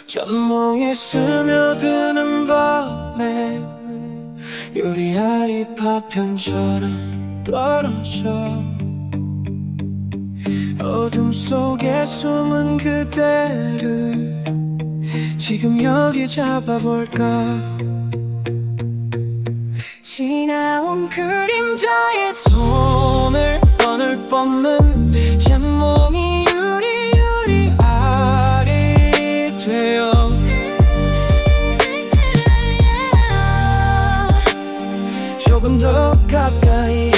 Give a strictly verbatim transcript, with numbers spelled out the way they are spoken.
전몽에 스며드는 밤에 유리알이 파편처럼 떨어져 어둠 속에 숨은 그대를 지금 여기 잡아볼까. 지나온 그림자의 손을 오늘 뻗는 잼몽이 유리 유리알이 되어 조금 더 가까이